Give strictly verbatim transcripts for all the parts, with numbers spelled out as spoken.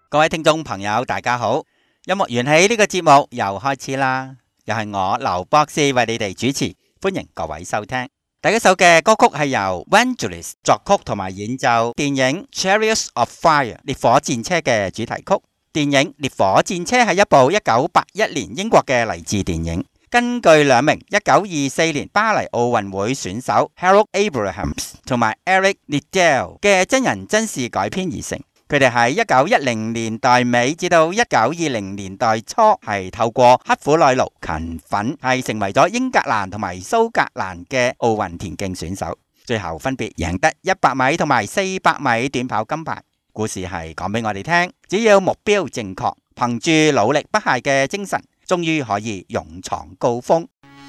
各位聽眾朋友大家好，音樂緣起呢個節目又開始啦，又係我劉博士為你哋主持，歡迎各位收聽。第一首嘅歌曲係由 Vangelis 作曲同埋演奏電影 Chariots of Fire 烈火戰車嘅主題曲。電影烈火戰車係一部一九八一年英國嘅勵志電影，根據兩名一九二四年巴黎奧運會選手 Harold Abrahams 同埋 Eric Liddell 嘅真人真事改編而成。佢哋喺一九一零年代尾至到一九二零年代初，係透過刻苦耐勞、勤奮，係成為咗英格蘭同埋蘇格蘭嘅奧運田徑選手，最後分別贏得一百米同埋四百米短跑金牌。故事係講俾我哋聽，只要目標正確，憑住努力不懈嘅精神，終於可以勇闖高峰。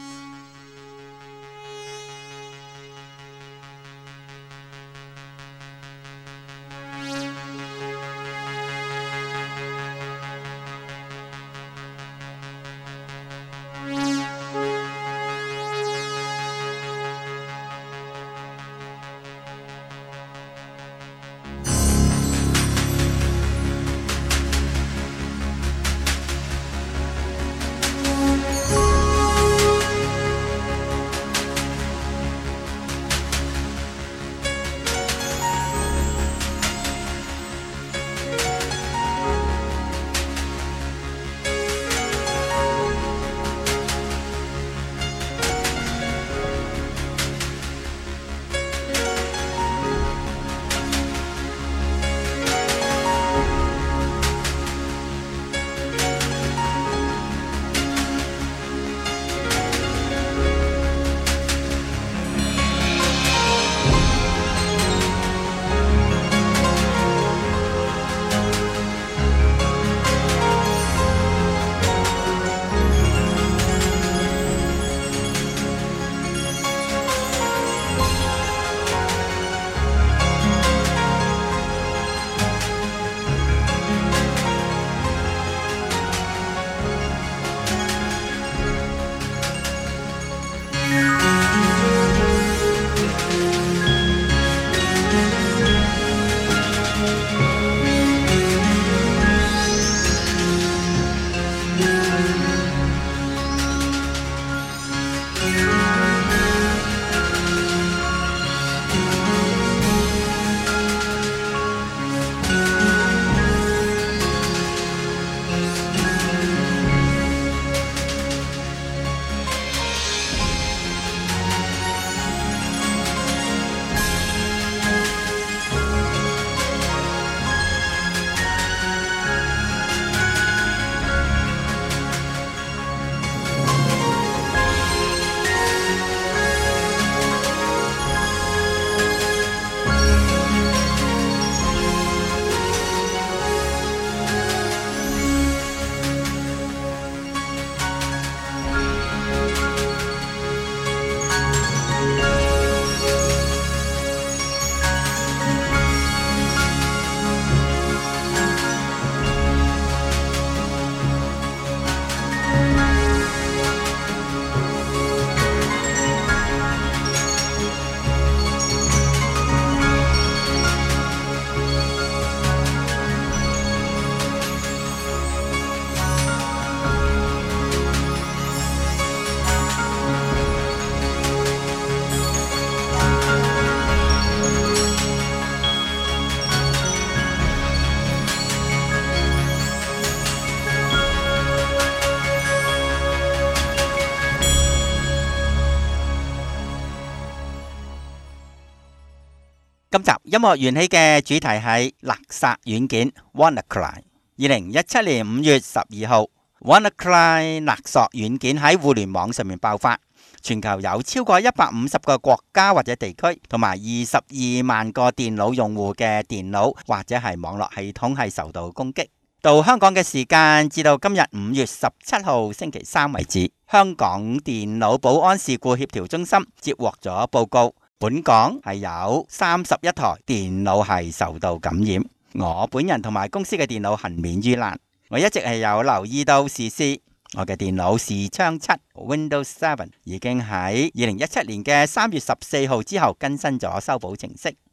今集音樂緣起嘅主題係勒索軟件 WannaCry。二零一七年五月十二號 WannaCry 勒索軟件喺互聯網上面爆發，全球有超過一百五十個國家或者地區，同埋二十二萬個電腦用戶嘅電腦或者係網絡系統係受到攻擊。到香港嘅時間，至到今日五月十七號星期三為止，香港電腦保安事故協調中心接獲咗報告，本港係有三十一台電腦係受到感染。我本人同埋公司嘅電腦幸免於難。我一直係有留意到時事，我嘅電腦視窗七 Windows 七已經喺二零一七年嘅三月十四號之後更新咗修補程式。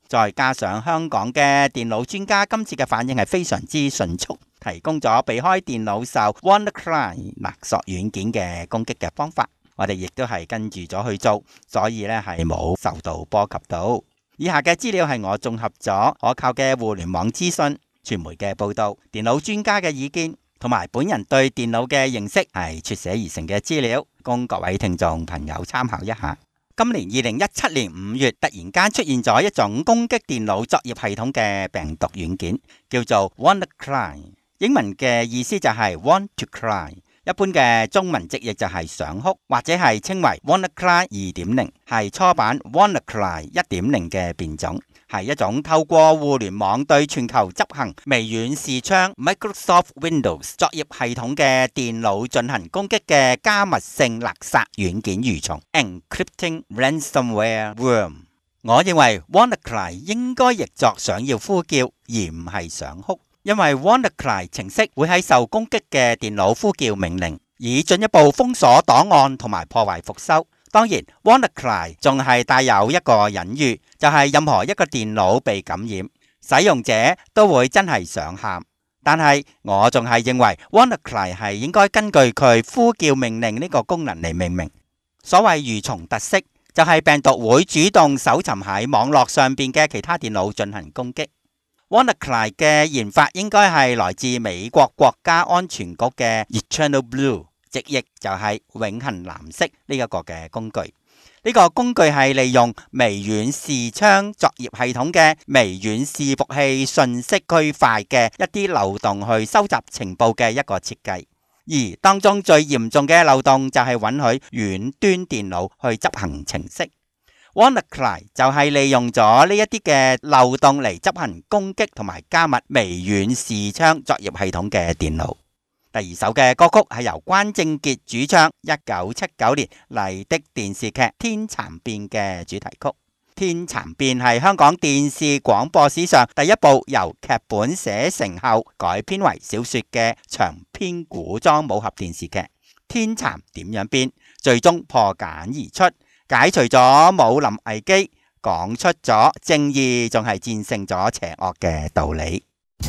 再加上香港嘅電腦專家今次嘅反應係非常之迅速，提供咗避開電腦受 WannaCry 勒索軟件嘅攻擊嘅方法，我哋亦都係跟住咗去做，所以呢係冇受到波及到。以下嘅資料係我綜合咗可靠嘅互聯網資訊、傳媒嘅報道、電腦專家嘅意見同埋本人對電腦嘅認識係撮寫而成嘅資料，供各位聽眾朋友參考一下。今年二零一七年五月，突然間出現咗一種攻擊電腦作業系統嘅病毒軟件，叫做 WannaCry。英文嘅意思就係 Want to Cry， 一般嘅中文直譯就係想哭，或者係稱為 WannaCry 二點零，係初版 WannaCry 一點零嘅變種。係一種透過互聯網對全球執行微軟視窗 Microsoft Windows 作業系統嘅電腦進行攻擊嘅加密性勒索軟件蠕蟲 Encrypting Ransomware Worm。我認為 WannaCry 應該譯作想要呼叫，而唔係想哭，因為 WannaCry 程式會喺受攻擊嘅電腦呼叫命令，以進一步封鎖檔案同埋破壞復修。當然 WannaCry 仲係帶有一個隱喻，就係任何一個電腦被感染，使用者都會真係想喊。但係我仲係認為 WannaCry 係應該根據佢呼叫命令呢個功能嚟命名。所謂蠕蟲特色，就係病毒會主動搜尋喺網絡上邊嘅其他電腦進行攻擊。WannaCry 嘅研發應該係來自美國國家安全局嘅 Eternal Blue，直譯就係永恆藍色呢一個嘅工具。呢個工具係利用微軟視窗作業系統嘅微軟伺服器信息區塊嘅一啲漏洞去收集情報嘅一個設計。而當中最嚴重嘅漏洞就係允許遠端電腦去執行程式。WannaCry 就係利用咗呢一啲嘅漏洞嚟執行攻擊同埋加密微軟視窗作業系統嘅電腦。第二首嘅歌曲係由關正傑主唱，一九七九年麗的電視劇《天蠶變》嘅主題曲。《天蠶變》係香港電視廣播史上第一部由劇本寫成後改編為小說嘅長篇古裝武俠電視劇。天蠶點樣變，最終破繭而出，解除咗武林危機，講出咗正義仲係戰勝咗邪惡嘅道理。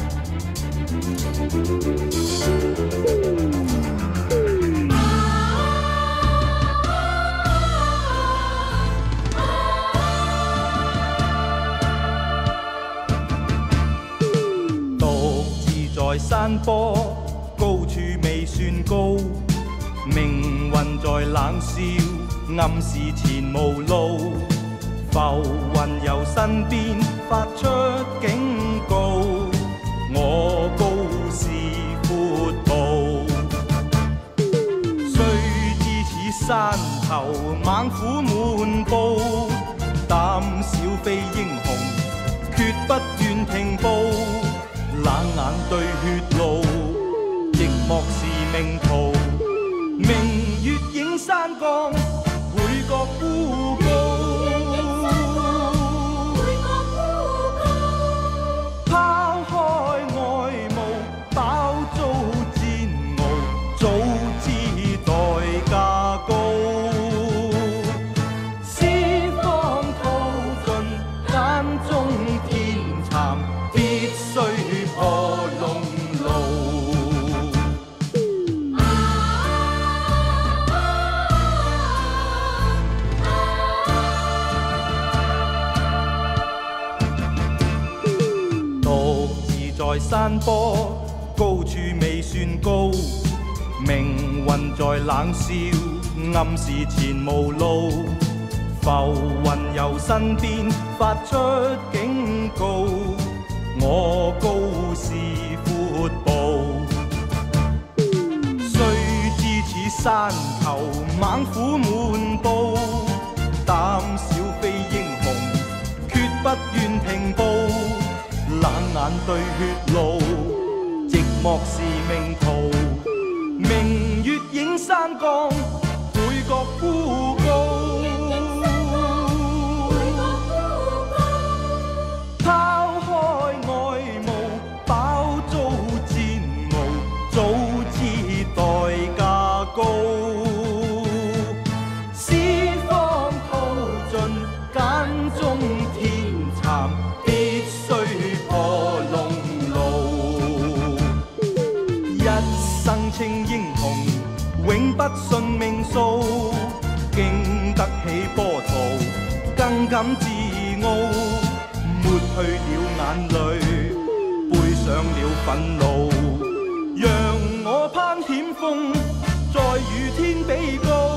在山坡高處未算高，命運在冷笑，暗示前無路。浮雲由身邊發出警告，我高是闊步。雖知此山頭猛虎滿布，膽小非英雄，決不願停步。冷眼對血路，寂寞是命途。明月映山崗，會覺孤高。拋開外務，飽遭煎熬，早知代價高。四方淘盡，眼中天蠶，必須破龍路。獨自在山坡，高處未算高，命運在冷笑，暗示前無路。浮雲由身邊發出警告，我高是闊步。雖知此山頭猛虎滿布，膽小非英雄，決不願停步。冷眼對血路，寂寞是命途。明月映山崗，會覺孤高。拋開外務，飽遭煎熬，早知代價高。四方淘盡，揀中天蠶， 傲，抹去了眼淚，背上了憤怒，讓我攀險峰，再與天比高。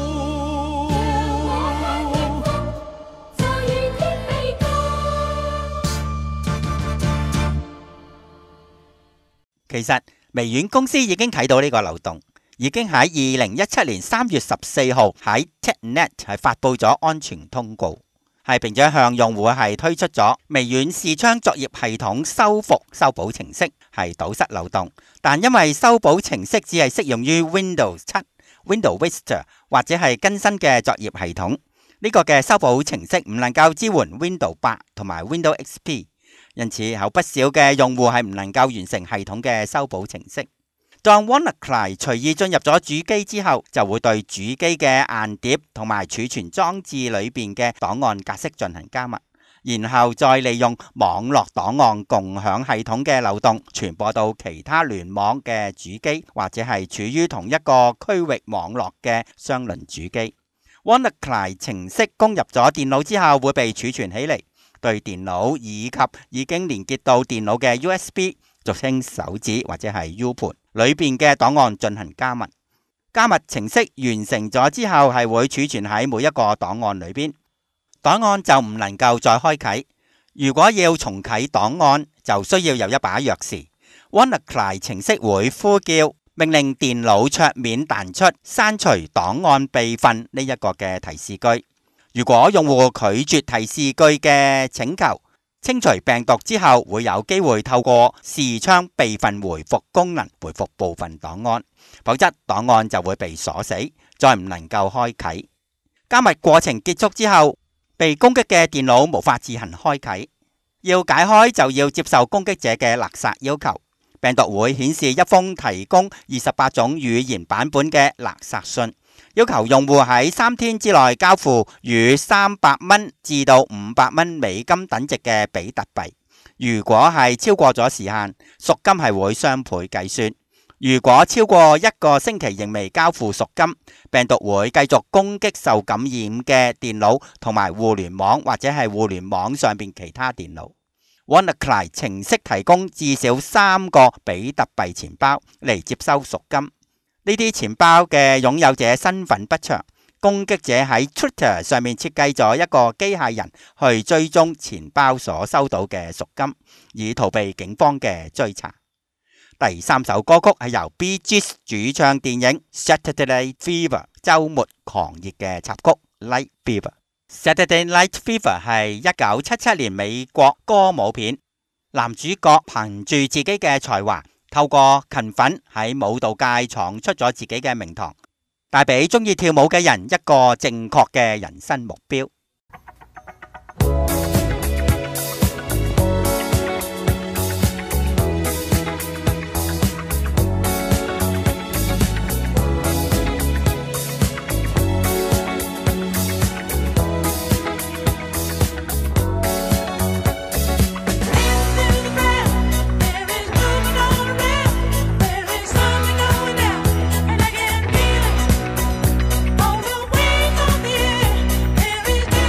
其實微軟公司已經睇到呢個漏洞，已經喺二零一七年三月十四號喺 TechNet 係發布咗安全通告，係並且向用戶係推出咗微軟視窗作業系統修復修補程式，係堵塞漏洞。但因為修補程式只係適用於 Windows 七、Windows Vista 或者係更新嘅作業系統，呢個嘅修補程式唔能夠支援 Windows 八同埋 Windows X P。因此有不少嘅用戶係唔能夠完成系統嘅修補程式。當 WannaCry 隨意進入咗主機之後，就會對主機嘅硬碟同埋儲存裝置裏邊嘅檔案格式進行加密，然後再利用網絡檔案共享系統嘅漏洞傳播到其他聯網嘅主機，或者係處於同一個區域網絡嘅相鄰主機。WannaCry 程式攻入咗電腦之後會被儲存起嚟，對電腦以及已經連結到電腦嘅 U S B 俗稱手指或者係 U 盤裏邊嘅檔案進行加密。加密程式完成咗之後係會儲存喺每一個檔案裏邊，檔案就唔能夠再開啟。如果要重啟檔案，就需要有一把鑰匙。WannaCry 程式會呼叫命令電腦桌面彈出刪除檔案備份呢一個嘅提示句。如果用戶拒絕提示句嘅請求，清除病毒之後會有機會透過視窗備份回復功能回復部分檔案，否則檔案就會被鎖死，再唔能夠開啟。加密過程結束之後，被攻擊嘅電腦無法自行開啟，要解開就要接受攻擊者嘅勒索要求。病毒會顯示一封提供二十八種語言版本嘅勒索信，要求用戶喺三天之內交付逾三百蚊至到五百蚊美金等值嘅比特幣。如果係超過咗時限，贖金係會雙倍計算。如果超過一個星期仍未交付贖金，病毒會繼續攻擊受感染嘅電腦同埋互聯網或者係互聯網上邊其他電腦。WannaCry 程式提供至少三個比特幣錢包嚟接收贖金。呢啲錢包嘅擁有者身份不詳，攻擊者喺 Twitter 上面設計咗一個機械人去追蹤錢包所收到嘅贖金，以逃避警方嘅追查。第三首歌曲係由 Bee Gees 主唱電影 Saturday Night Fever 週末狂熱嘅插曲 Night Fever。Saturday Night Fever 係一九七七年美國歌舞片，男主角憑住自己嘅才華，透過勤奮喺舞蹈界闖出咗自己嘅名堂，帶俾中意跳舞嘅人一個正確嘅人生目標。 There is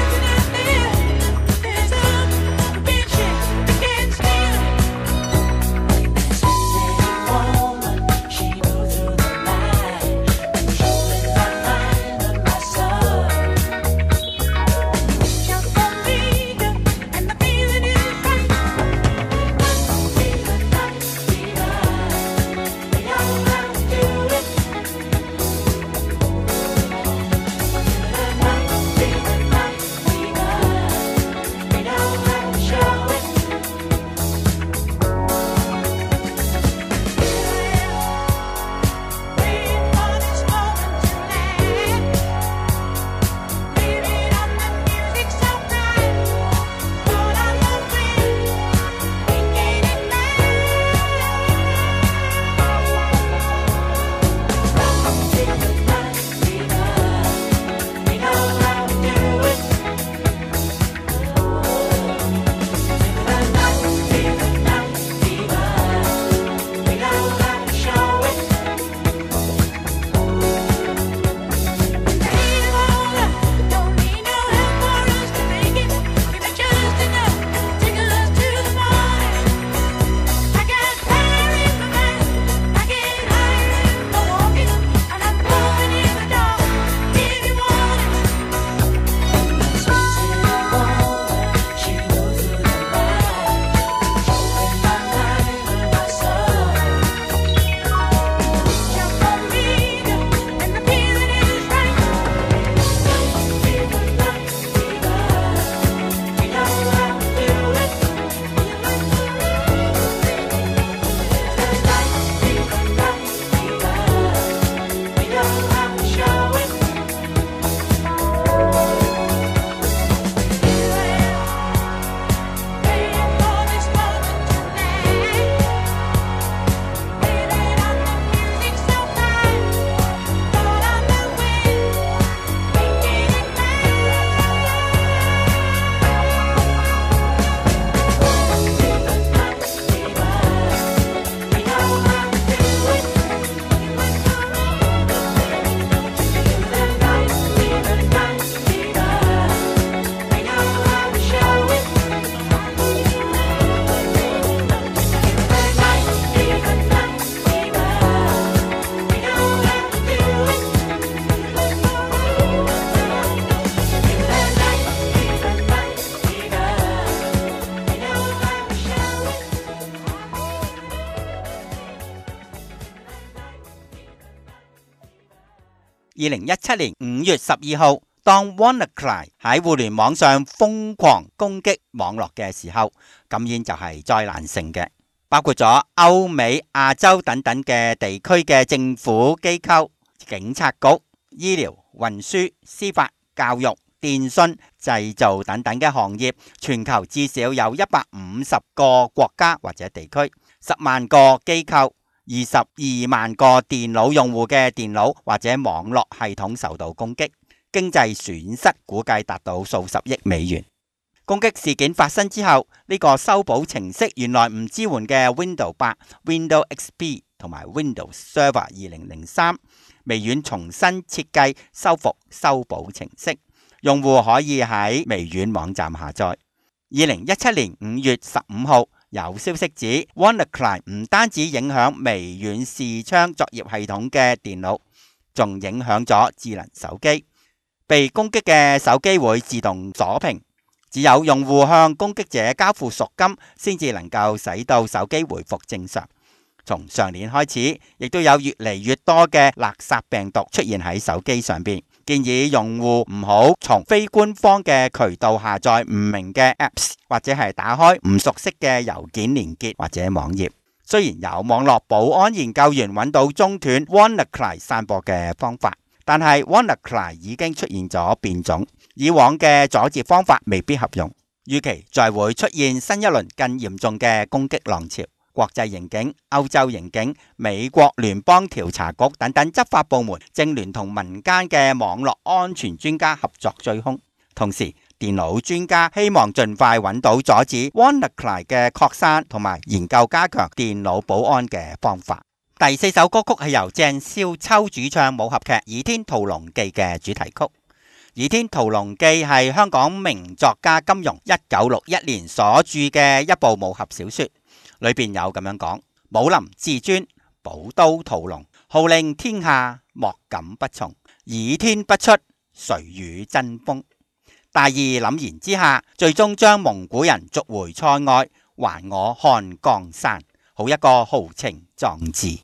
二零一七年五月十二號，當 WannaCry 喺互聯網上瘋狂攻擊網絡嘅時候，咁樣就係災難性嘅，包括咗歐美、亞洲等等嘅地區嘅政府機構、警察局、醫療、運輸、司法、教育、電信、製造等等嘅行業，全球至少有一百五十個國家或者地區，十萬個機構，二十二萬個電腦用戶嘅電腦或者網絡系統受到攻擊，經濟損失估計達到數十億美元。攻擊事件發生之後，呢個修補程式原來唔支援嘅 Windows 八、Windows X P 同埋 Windows Server 二零零三，微軟重新設計、修復、修補程式，用戶可以喺微軟網站下載。二零一七年五月十五號，有消息指 WannaCry 唔單止影響微軟視窗作業系統嘅電腦，仲影響咗智能手機。被攻擊嘅手機會自動鎖屏，只有用戶向攻擊者交付贖金，先至能夠使到手機回復正常。從上年開始，亦都有越嚟越多嘅垃圾病毒出現喺手機上邊，建議用戶唔好從非官方嘅渠道下載唔明嘅 Apps， 或者係打開唔熟悉嘅郵件連結或者網頁。雖然有網絡保安研究員揾到中斷 WannaCry 散播嘅方法，但係 WannaCry 已經出現咗變種，以往嘅阻截方法未必合用，預期再會出現新一輪更嚴重嘅攻擊浪潮。國際刑警、歐洲刑警、美國聯邦調查局等等執法部門正聯同民間嘅網絡安全專家合作追兇。同時，電腦專家希望盡快揾到阻止 WannaCry 嘅擴散，同埋研究加強電腦保安嘅方法。第四首歌曲係由鄭少秋主唱武俠劇《倚天屠龍記》嘅主題曲。《倚天屠龍記》係香港名作家金庸一九六一年所著嘅一部武俠小說。裏邊有咁樣講：武林至尊，寶刀屠龍，號令天下，莫敢不從。倚天不出，誰與爭鋒？大義凜然之下，最終將蒙古人逐回塞外，還我漢江山，好一個豪情壯志。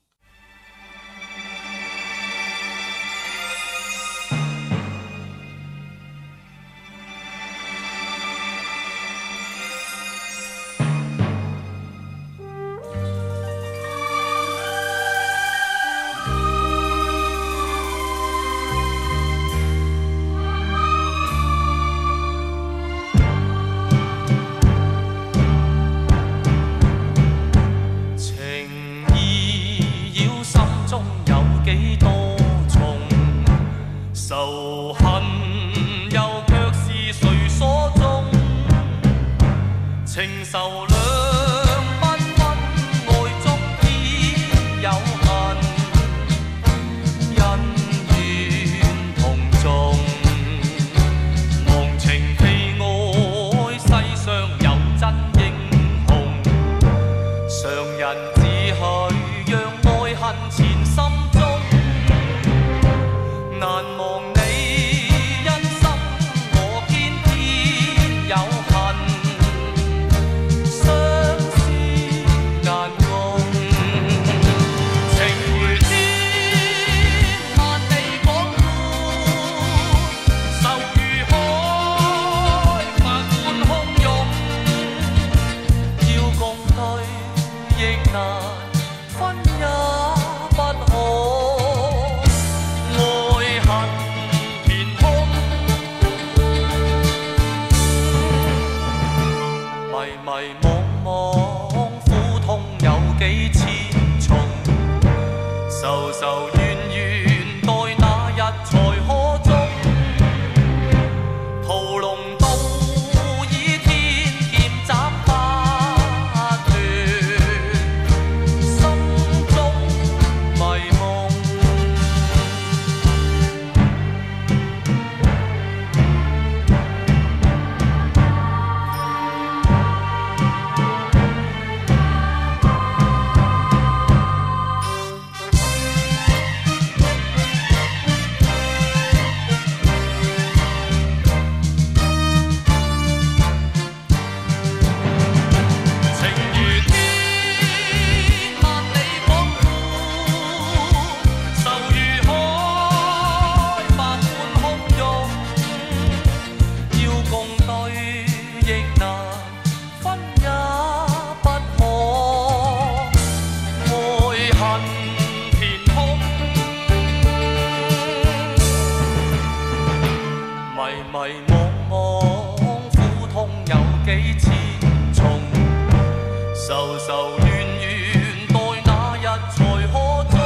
衷，愁愁怨怨待那日才可終。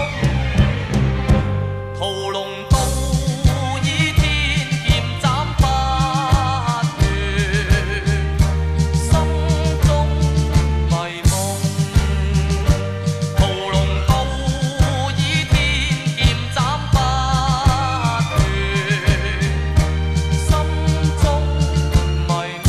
屠龍刀倚天劍斬不斷，心中迷夢。屠龍刀倚天劍斬不斷，心中迷夢。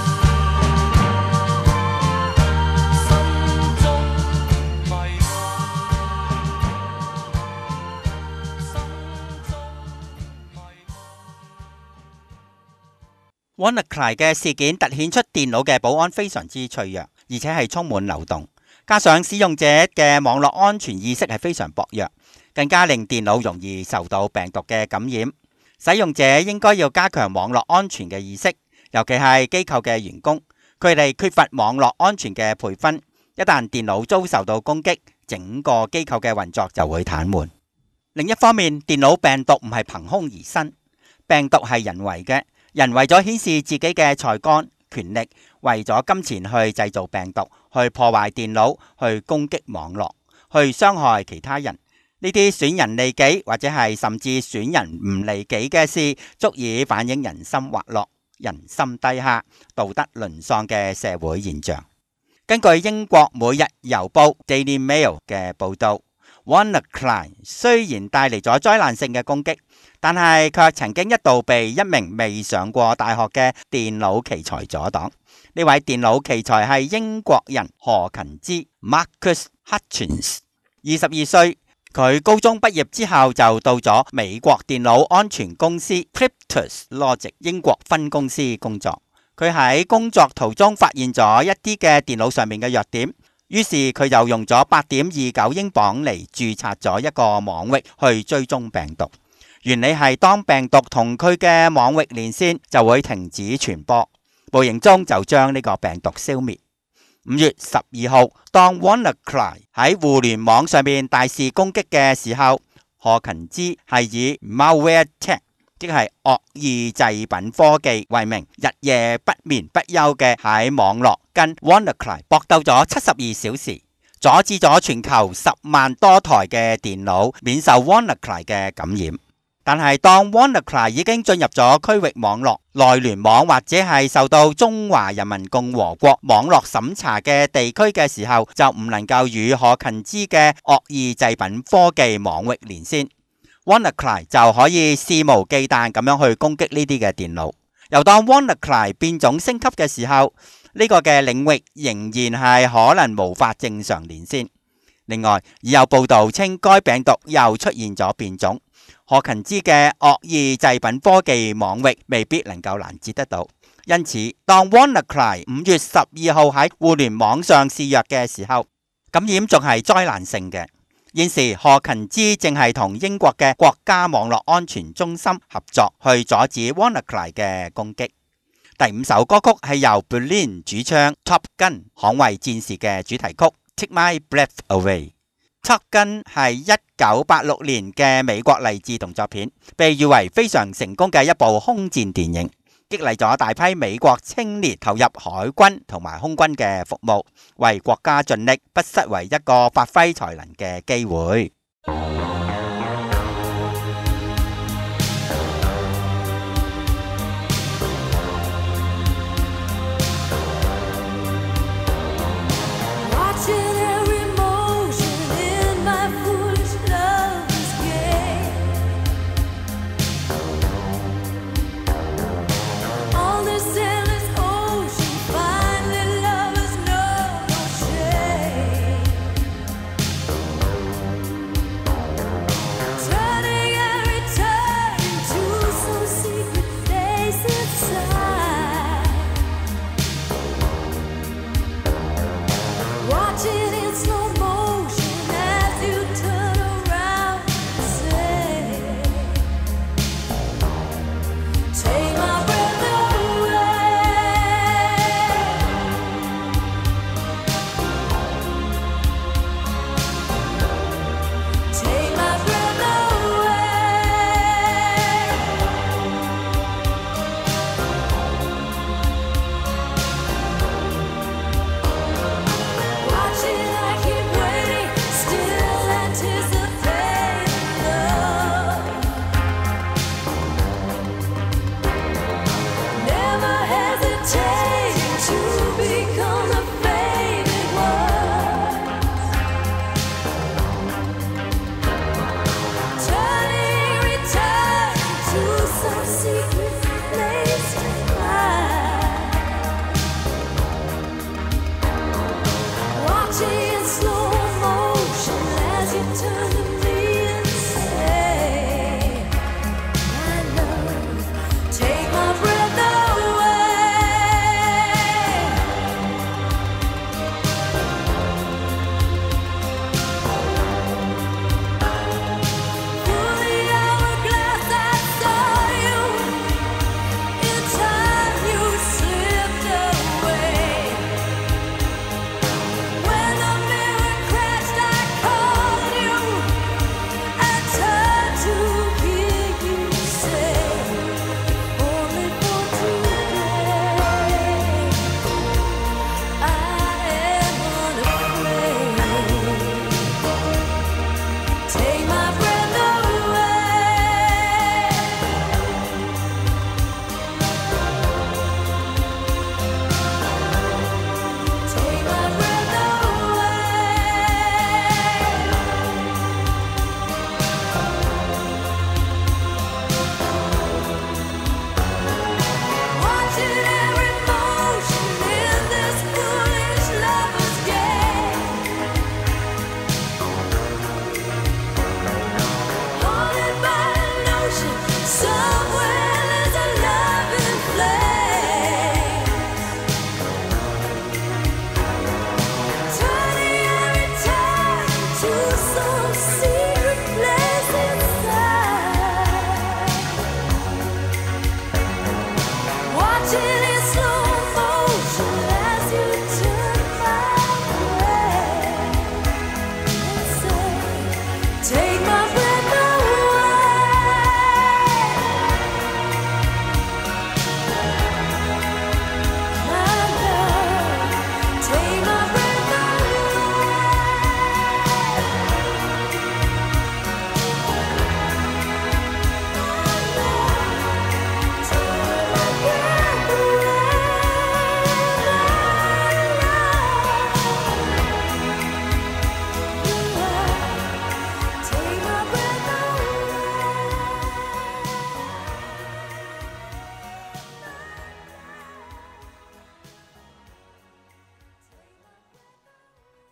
WannaCry 嘅事件凸顯出電腦嘅保安非常之脆弱，而且係充滿漏洞，加上使用者嘅網絡安全意識係非常薄弱，更加令電腦容易受到病毒嘅感染。使用者應該要加強網絡安全嘅意識，尤其係機構嘅員工，佢哋缺乏網絡安全嘅培訓，一旦電腦遭受到攻擊，整個機構嘅運作就會癱瘓。另一方面，電腦病毒唔係憑空而生，病毒係人為嘅。人為咗顯示自己嘅才幹、權力，為咗金錢去製造病毒，去破壞電腦，去攻擊網絡，去傷害其他人。呢啲損人利己或者係甚至損人唔利己嘅事，足以反映人心滑落、人心低下、道德淪喪嘅社會現象。根據英國每日郵報 Daily Mail 嘅報導，WannaCry 雖然帶嚟咗災難性嘅攻擊，但係卻曾經一度被一名未上過大學嘅電腦奇才阻擋。呢位電腦奇才係英國人何勤之 Marcus Hutchins， 二十二歲。佢高中畢業之後就到咗美國電腦安全公司 Cryptus Logic 英國分公司工作。佢喺工作途中發現咗一啲嘅電腦上面嘅弱點，於是佢就用咗八點二九英鎊嚟註冊咗一個網域去追蹤病毒。原理係當病毒同佢嘅網域連線，就會停止傳播，無形中就將呢個病毒消滅。五月十二號，當 WannaCry 喺互聯網上面大肆攻擊嘅時候，何勤之係以 malware tech， 即係惡意製品科技為名，日夜不眠不休嘅喺網絡跟 WannaCry 搏鬥咗七十二小時，阻止咗全球十萬多台嘅電腦免受 WannaCry 嘅感染。但係當 WannaCry 已經進入咗區域網絡、內聯網或者係受到中華人民共和國網絡審查嘅地區嘅時候，就唔能夠與何勤之嘅惡意製品科技網域連線。WannaCry 就可以肆無忌憚咁樣去攻擊呢啲嘅電腦。由當 WannaCry 變種升級嘅時候，呢個嘅領域仍然係可能無法正常連線。另外，已有報道稱該病毒又出現咗變種。何勤之嘅惡意製品科技網域未必能夠攔截得到，因此當 WannaCry 五月十二號喺互聯網上肆虐嘅時候，感染仲係災難性嘅。現時何勤之正係同英國嘅國家網絡安全中心合作，去阻止 WannaCry 嘅攻擊。第五首歌曲係由 Berlin 主唱 Top Gun 捍衛戰士嘅主題曲 Take My Breath Away。Top Gun 係一九八六年嘅美國勵志動作片，被譽為非常成功嘅一部空戰電影，激勵咗大批美國青年投入海軍同埋空軍嘅服務，為國家盡力，不失為一個發揮才能嘅機會。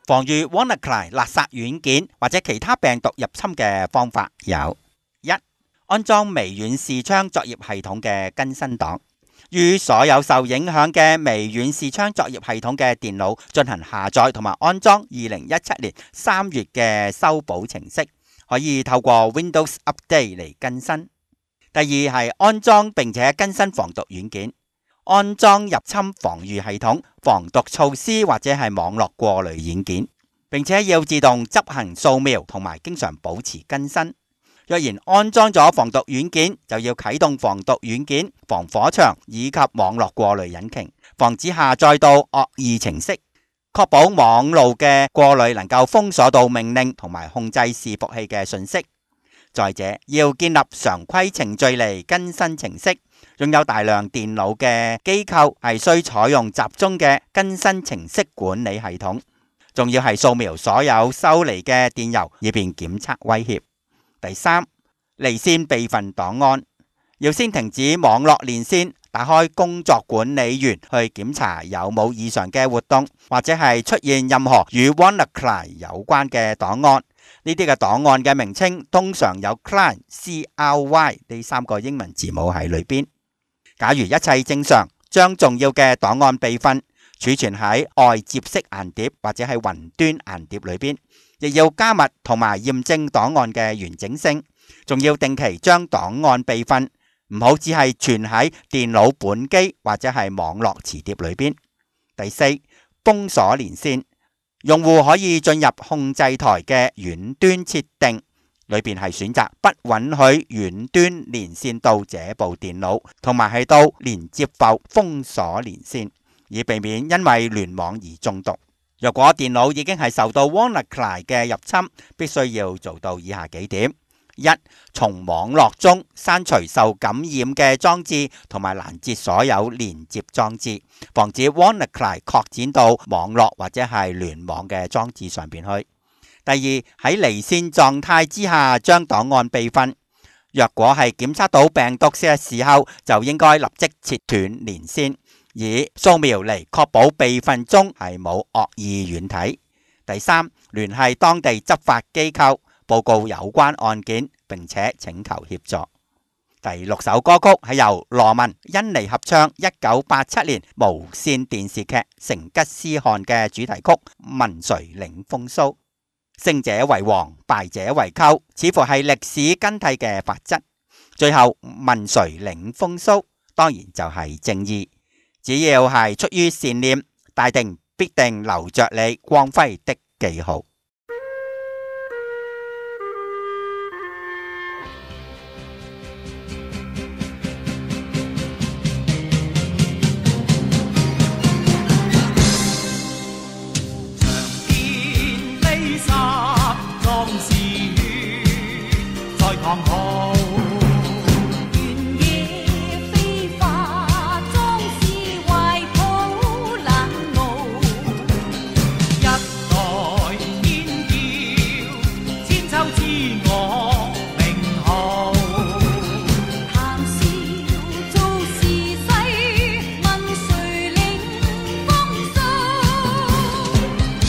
防禦 WannaCry 勒索軟件或者其他病毒入侵嘅方法有：一、安裝微軟視窗作業系統嘅更新檔，於所有受影響嘅微軟視窗作業系統嘅電腦進行下載同埋安裝二零一七年三月嘅修補程式，可以透過 Windows Update 嚟更新。第二係安裝並且更新防毒軟件，安裝入侵防禦系統、防毒措施或者係網絡過濾軟件，並且要自動執行掃描同埋經常保持更新。若然安裝咗防毒軟件，就要啟動防毒軟件、防火牆以及網絡過濾引擎，防止下載到惡意程式，確保網路嘅過濾能夠封鎖到命令同埋控制伺服器嘅信息。再者，要建立常規程序嚟更新程式，擁有大量電腦嘅機構係需採用集中嘅更新程式管理系統，仲要係掃描所有收嚟嘅電郵，以便檢測威脅。第三，離線備份檔案，要先停止網絡連線，打開工作管理員去檢查有冇異常嘅活動，或者係出現任何與 WannaCry 有關嘅檔案。呢啲嘅檔案嘅名稱通常有 Cry C R Y 呢三個英文字母喺裏邊。假如一切正常，將重要嘅檔案備份儲存喺外接式硬碟或者係雲端硬碟裏邊，亦要加密同埋驗證檔案嘅完整性，仲要定期將檔案備份，唔好只係存喺電腦本機或者係網絡磁碟裏邊。第四，封鎖連線，用戶可以進入控制台嘅遠端設定，裏邊係選擇不允許遠端連線到這部電腦，同埋係到連接埠封鎖連線，以避免因為聯網而中毒。若果電腦已經係受到 WannaCry 嘅入侵，必須要做到以下幾點：一、從網絡中刪除受感染嘅裝置，同埋攔截所有連接裝置，防止 WannaCry 擴展到網絡或者係聯網嘅裝置上邊去。第二，喺離線狀態之下將檔案備份，若果係檢測到病毒嘅時候，就應該立即切斷連線，以掃描嚟確保備份中係冇惡意軟體。第三，聯繫當地執法機構報告有關案件，並且請求協助。第六首歌曲係由羅文、甄妮合唱一九八七年無線電視劇《成吉思汗》嘅主題曲《問誰領風騷》。勝者為王，敗者為寇，似乎係歷史更替嘅法則。最後問誰領風騷，當然就係正義。只要係出於善念，大定必定留着你光輝的記號。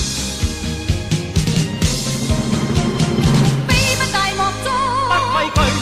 不規矩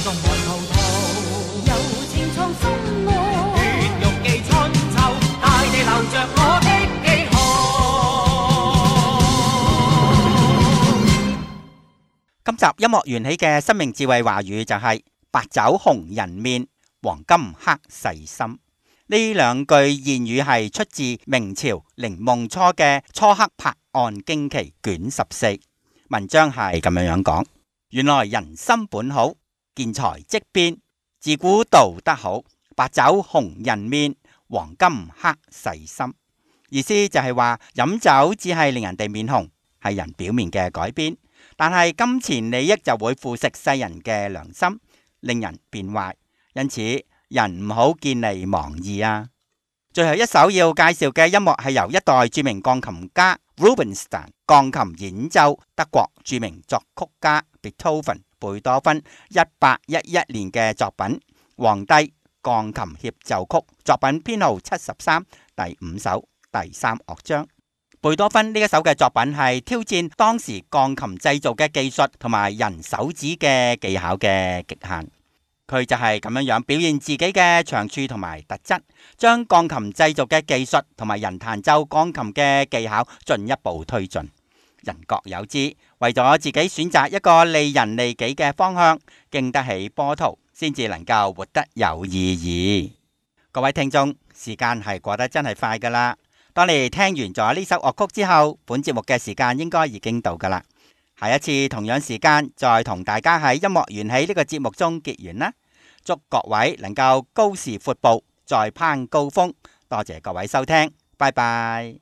心看透透， 柔情藏心愛， 血肉記春秋，大地流着我的記號。 今集音樂緣起嘅生命智慧話語就係、是、白酒紅人面，黃金刻細心。呢兩句諺語係出自明朝寧夢初嘅《初刻拍案驚奇》卷十四。文章係咁樣樣講：原來人心本好，見財即變，自古道德好，白酒紅人面，黃金刻細心。意思就係話飲酒只係令人哋面紅，係人表面嘅改變。但係金錢利益就會腐蝕世人嘅良心，令人變壞。因此，人唔好見利忘義啊！最後一首要介紹嘅音樂係由一代著名鋼琴家 Rubinstein 鋼琴演奏德國著名作曲家 Beethoven 貝多芬一八一一年嘅作品《皇帝鋼琴協奏曲》，作品編號七十三，第五首第三樂章。貝多芬呢一首嘅作品係挑戰當時鋼琴製造嘅技術同埋人手指嘅技巧嘅極限，佢就係咁樣樣表現自己嘅長處同埋特質，將鋼琴製造嘅技術同埋人彈奏鋼琴嘅技巧進一步推進。人各有志，為咗自己選擇一個利人利己嘅方向，經得起波濤，先至能夠活得有意義。各位聽眾，時間係過得真係快噶啦。當你聽完咗呢首樂曲之後，本節目嘅時間應該已經到噶啦。下一次同樣時間再同大家喺音樂緣起呢個節目中結緣啦。祝各位能夠高時闊步，再攀高峰。多謝各位收聽，拜拜。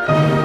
啊。